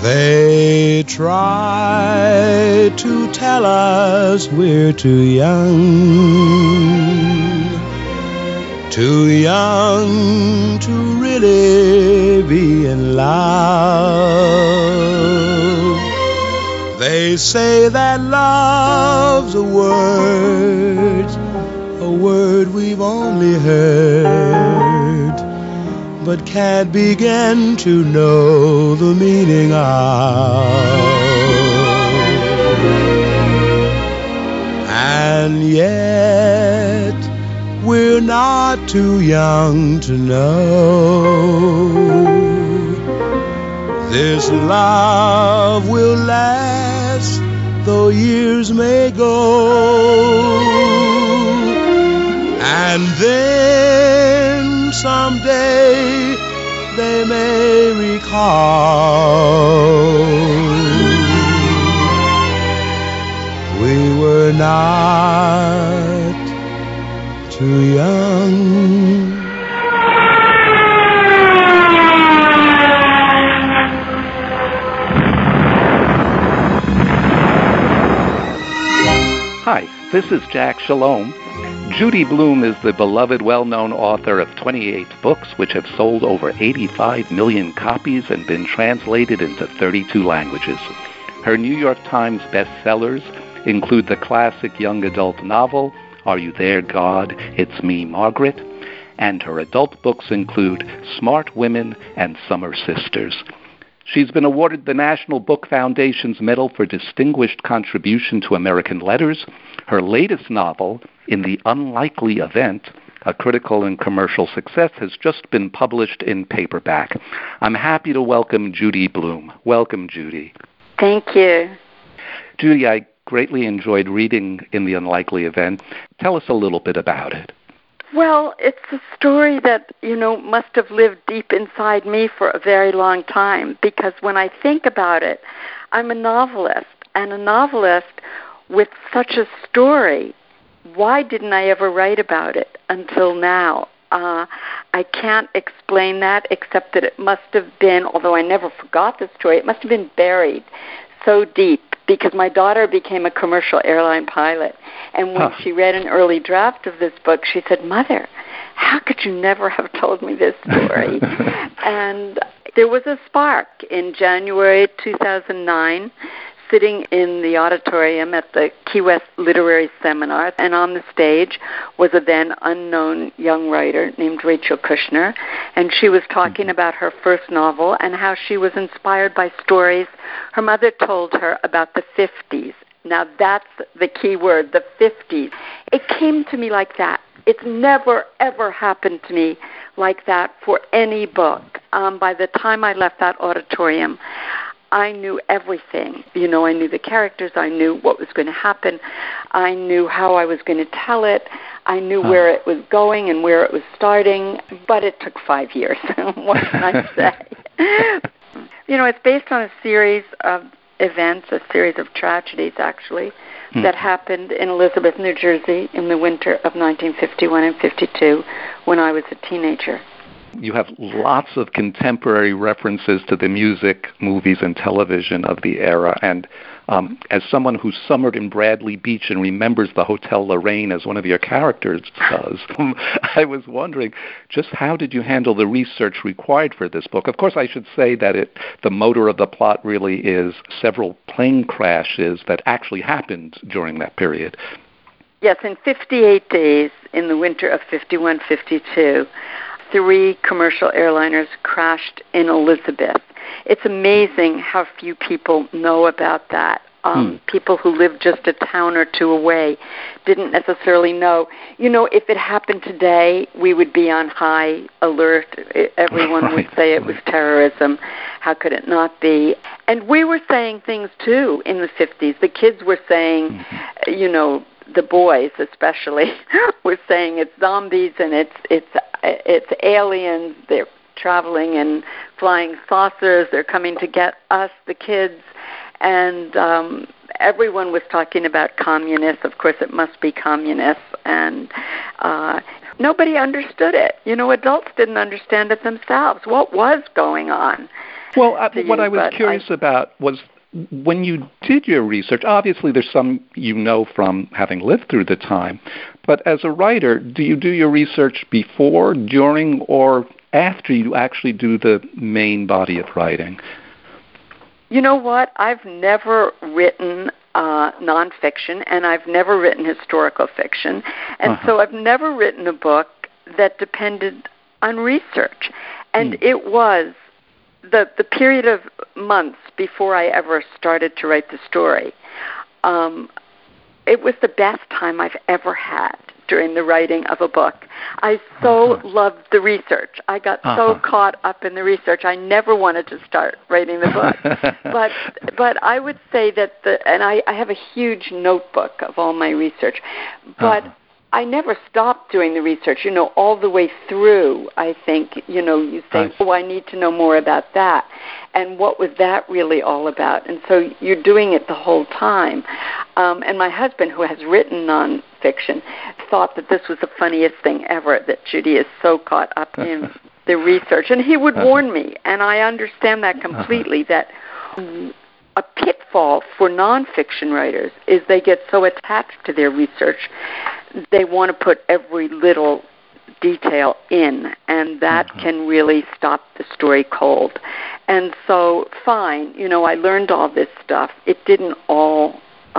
They try to tell us we're too young to really be in love. They say that love's a word we've only heard, but can't begin to know the meaning of. And yet, we're not too young to know this love will last, though years may go. And then someday they may recall we were not too young. Hi, this is Jack Shalom. Judy Blume is the beloved, well-known author of 28 books, which have sold over 85 million copies and been translated into 32 languages. Her New York Times bestsellers include the classic young adult novel, Are You There, God? It's Me, Margaret, and her adult books include Smart Women and Summer Sisters. She's been awarded the National Book Foundation's Medal for Distinguished Contribution to American Letters. Her latest novel, In the Unlikely Event, a critical and commercial success, has just been published in paperback. I'm happy to welcome Judy Blume. Welcome, Judy. Thank you. Judy, I greatly enjoyed reading In the Unlikely Event. Tell us a little bit about it. Well, it's a story that, must have lived deep inside me for a very long time, because when I think about it, I'm a novelist, and a novelist with such a story. Why didn't I ever write about it until now? I can't explain that, except that it must have been, although I never forgot the story, it must have been buried so deep, because my daughter became a commercial airline pilot. And when she read an early draft of this book, she said, "Mother, how could you never have told me this story?" And there was a spark in January 2009, sitting in the auditorium at the Key West Literary Seminar, and on the stage was a then unknown young writer named Rachel Kushner, and she was talking about her first novel and how she was inspired by stories her mother told her about the 50s. Now that's the key word, the 50s. It came to me like that. It's never, ever happened to me like that for any book. By the time I left that auditorium, I knew everything. I knew the characters. I knew what was going to happen. I knew how I was going to tell it. I knew where it was going and where it was starting. But it took 5 years. What can I say? It's based on a series of events, a series of tragedies, actually, that happened in Elizabeth, New Jersey in the winter of 1951 and 52 when I was a teenager. You have lots of contemporary references to the music, movies, and television of the era. And as someone who summered in Bradley Beach and remembers the Hotel Lorraine as one of your characters does, I was wondering, just how did you handle the research required for this book? Of course, I should say that the motor of the plot really is several plane crashes that actually happened during that period. Yes, in 58 days, in the winter of 51-52, 3 commercial airliners crashed in Elizabeth. It's amazing how few people know about that. People who live just a town or two away didn't necessarily know. If it happened today, we would be on high alert. Everyone would say it was terrorism. How could it not be? And we were saying things, too, in the 50s. The kids were saying, the boys especially, were saying it's zombies and it's aliens. They're traveling in flying saucers. They're coming to get us, the kids. And everyone was talking about communists. Of course, it must be communists. And nobody understood it. Adults didn't understand it themselves. What was going on? Well, what I was curious about was when you did your research, obviously there's some you know from having lived through the time, but as a writer, do you do your research before, during, or after you actually do the main body of writing? You know what? I've never written nonfiction, and I've never written historical fiction, and so I've never written a book that depended on research. And it was the period of months before I ever started to write the story. It was the best time I've ever had during the writing of a book. I so loved the research. I got so caught up in the research. I never wanted to start writing the book. but I would say that I have a huge notebook of all my research. But I never stopped doing the research, all the way through. I think, you say, I need to know more about that. And what was that really all about? And so you're doing it the whole time. And my husband, who has written nonfiction, thought that this was the funniest thing ever, that Judy is so caught up in the research. And he would warn me, and I understand that completely, that a pitfall for nonfiction writers is they get so attached to their research, they want to put every little detail in, and that can really stop the story cold. And so, fine, I learned all this stuff. It didn't all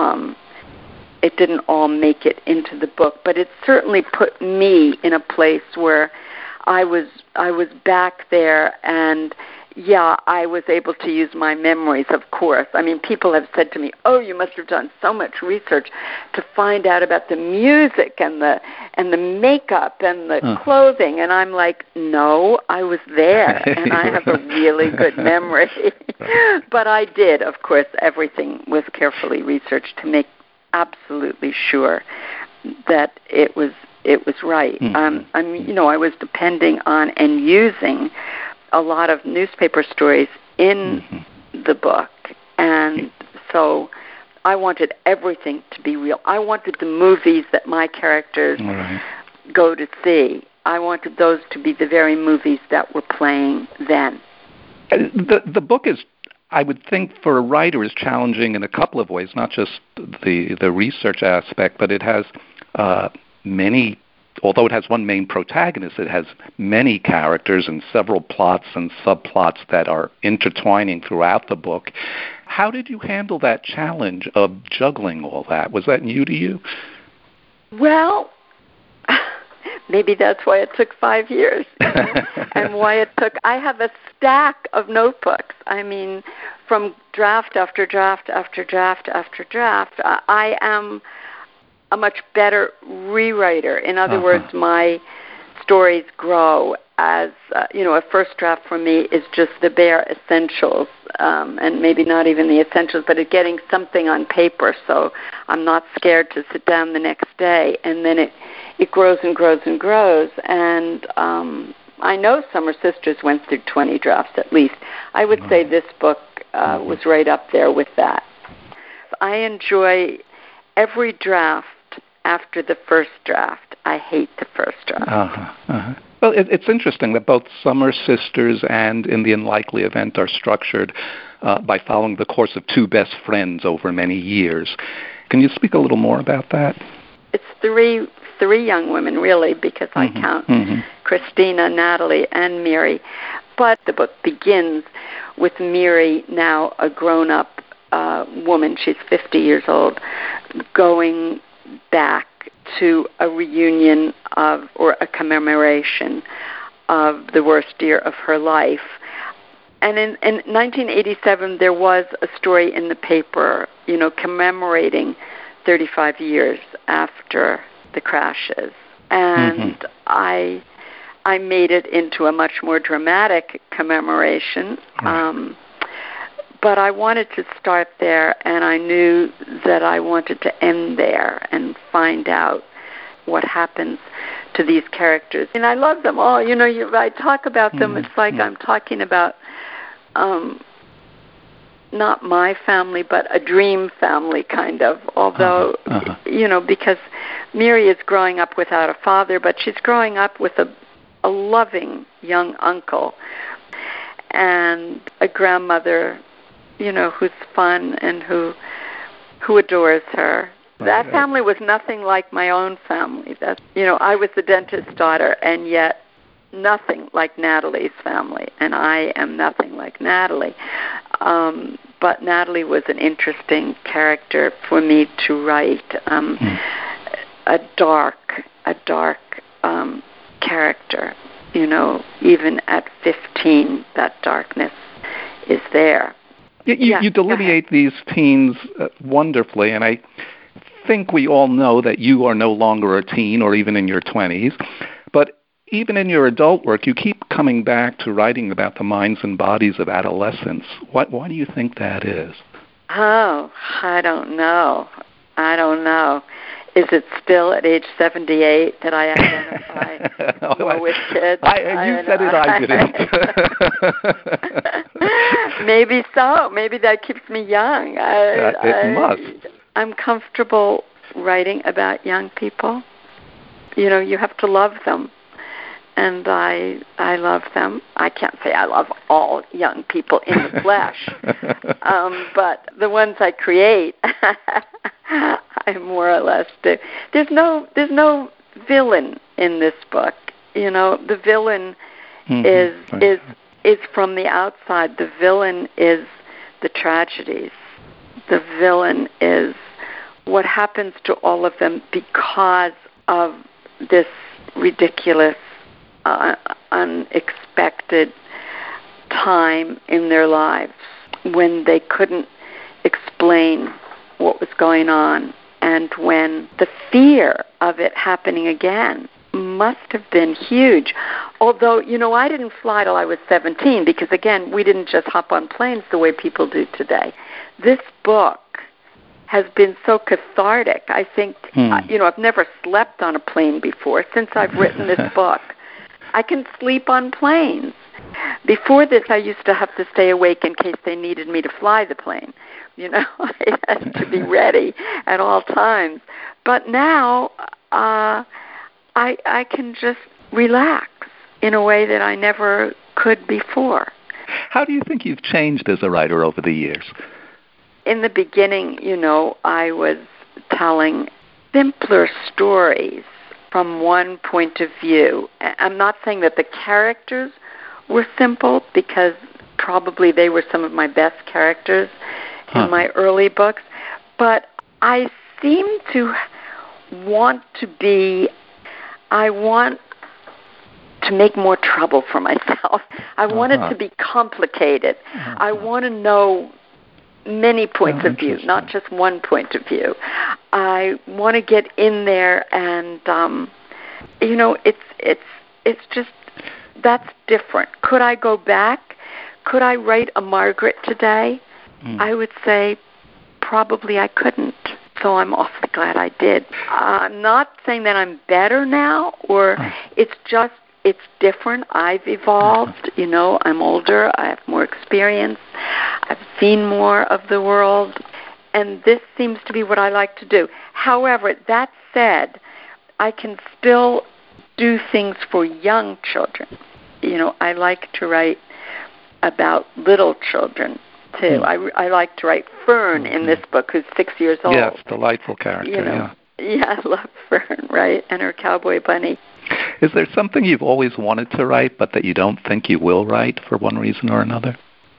make it into the book, but it certainly put me in a place where I was back there, and I was able to use my memories, of course. I mean, people have said to me, "Oh, you must have done so much research to find out about the music and the makeup and the clothing." And I'm like, "No, I was there, and I have a really good memory." But I did, of course. Everything was carefully researched to make absolutely sure that it was right. I was depending on and using a lot of newspaper stories in the book, and so I wanted everything to be real. I wanted the movies that my characters go to see. I wanted those to be the very movies that were playing then. The book is, I would think, for a writer, is challenging in a couple of ways, not just the research aspect, but it has many. Although it has one main protagonist, it has many characters and several plots and subplots that are intertwining throughout the book. How did you handle that challenge of juggling all that? Was that new to you? Well, maybe that's why it took 5 years, and why it took. I have a stack of notebooks. I mean, from draft after draft after draft after draft. I am a much better rewriter. In other words, my stories grow as, a first draft for me is just the bare essentials, and maybe not even the essentials, but it's getting something on paper, so I'm not scared to sit down the next day. And then it grows and grows and grows, and I know Summer Sisters went through 20 drafts at least. I would say this book was right up there with that. I enjoy every draft after the first draft. I hate the first draft. Well, it's interesting that both Summer Sisters and In the Unlikely Event are structured by following the course of two best friends over many years. Can you speak a little more about that? It's three young women, really, because I count Christina, Natalie, and Miri. But the book begins with Miri, now a grown-up woman. She's 50 years old, going back to a reunion or a commemoration of the worst year of her life. And in 1987, there was a story in the paper, commemorating 35 years after the crashes. And I made it into a much more dramatic commemoration. But I wanted to start there, and I knew that I wanted to end there and find out what happens to these characters. And I love them all. I talk about them. It's like I'm talking about not my family, but a dream family, kind of. Although, because Miri is growing up without a father, but she's growing up with a loving young uncle. and a grandmother, who's fun and who adores her. That family was nothing like my own family. I was the dentist's daughter, and yet nothing like Natalie's family, and I am nothing like Natalie. But Natalie was an interesting character for me to write. A dark character. Even at 15, that darkness is there. You delineate these teens wonderfully, and I think we all know that you are no longer a teen or even in your 20s, but even in your adult work, you keep coming back to writing about the minds and bodies of adolescents. Why do you think that is? Oh, I don't know. Is it still at age 78 that I identify more with kids? You said it, I didn't. Maybe so. Maybe that keeps me young. It must. I'm comfortable writing about young people. You have to love them. And I love them. I can't say I love all young people in the flesh, but the ones I create, I more or less do. There's no villain in this book. The villain is from the outside. The villain is the tragedies. The villain is what happens to all of them because of this ridiculous, unexpected time in their lives when they couldn't explain what was going on, and when the fear of it happening again must have been huge. Although, I didn't fly till I was 17 because, again, we didn't just hop on planes the way people do today. This book has been so cathartic. I think, I've never slept on a plane before since I've written this book. I can sleep on planes. Before this, I used to have to stay awake in case they needed me to fly the plane. I had to be ready at all times. But now, I can just relax in a way that I never could before. How do you think you've changed as a writer over the years? In the beginning, I was telling simpler stories from one point of view. I'm not saying that the characters were simple, because probably they were some of my best characters in my early books, but I seem to want I want to make more trouble for myself. I want it to be complicated. I want to know many points of view, not just one point of view. I want to get in there, and it's just, that's different. Could I go back? Could I write a Margaret today? I would say probably I couldn't. So I'm awfully glad I did. I'm not saying that I'm better now, or it's different. I've evolved. I'm older. I have more experience. I've seen more of the world. And this seems to be what I like to do. However, that said, I can still do things for young children. I like to write about little children, too. I like to write Fern in this book, who's 6 years old. Yes, delightful character, Yeah, I love Fern, right, and her cowboy bunny. Is there something you've always wanted to write, but that you don't think you will write for one reason or another?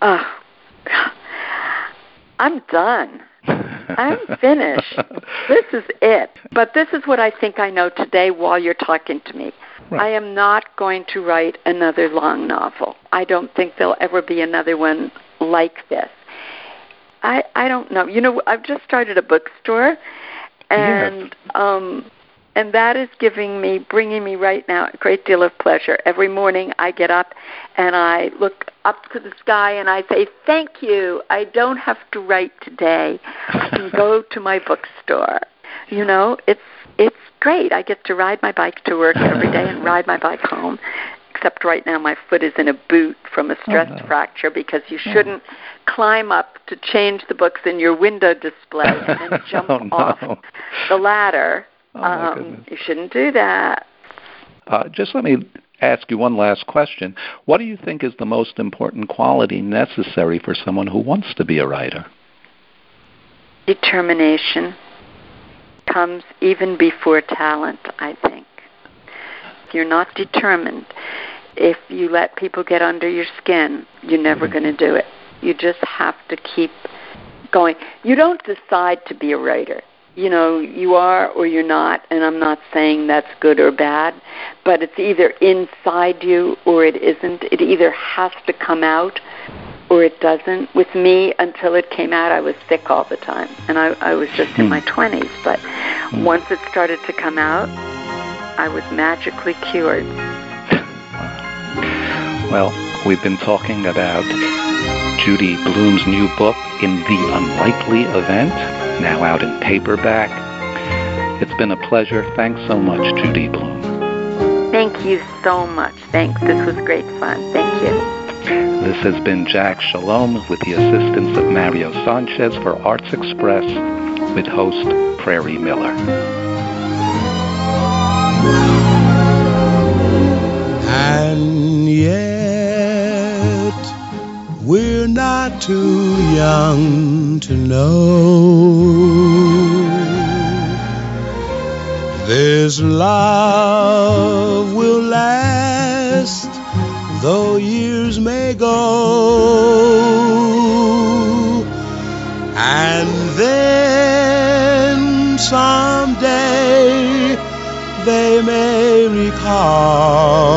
I'm done. I'm finished. This is it. But this is what I think I know today while you're talking to me. Right. I am not going to write another long novel. I don't think there'll ever be another one like this. I don't know. I've just started a bookstore, and and that is bringing me right now a great deal of pleasure. Every morning I get up and I look up to the sky and I say, thank you. I don't have to write today. I can go to my bookstore. It's great. I get to ride my bike to work every day and ride my bike home. Except right now my foot is in a boot from a stress fracture, because you shouldn't climb up to change the books in your window display and then jump off the ladder. You shouldn't do that. Just let me ask you one last question. What do you think is the most important quality necessary for someone who wants to be a writer? Determination comes even before talent, I think. If you're not determined, if you let people get under your skin, you're never going to do it. You just have to keep going. You don't decide to be a writer. You know, you are or you're not, and I'm not saying that's good or bad, but it's either inside you or it isn't. It either has to come out or it doesn't. With me, until it came out, I was sick all the time, and I was just in my 20s. But once it started to come out, I was magically cured. Well, we've been talking about Judy Blume's new book, In the Unlikely Event, now out in paperback. It's been a pleasure. Thanks so much, Judy Blume. Thank you so much. Thanks. This was great fun. Thank you. This has been Jack Shalom with the assistance of Mario Sanchez for Arts Express with host Prairie Miller. And yet we're not too young to know this love will last, though years may go. And then someday they may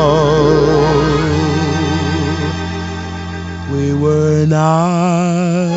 recall we were not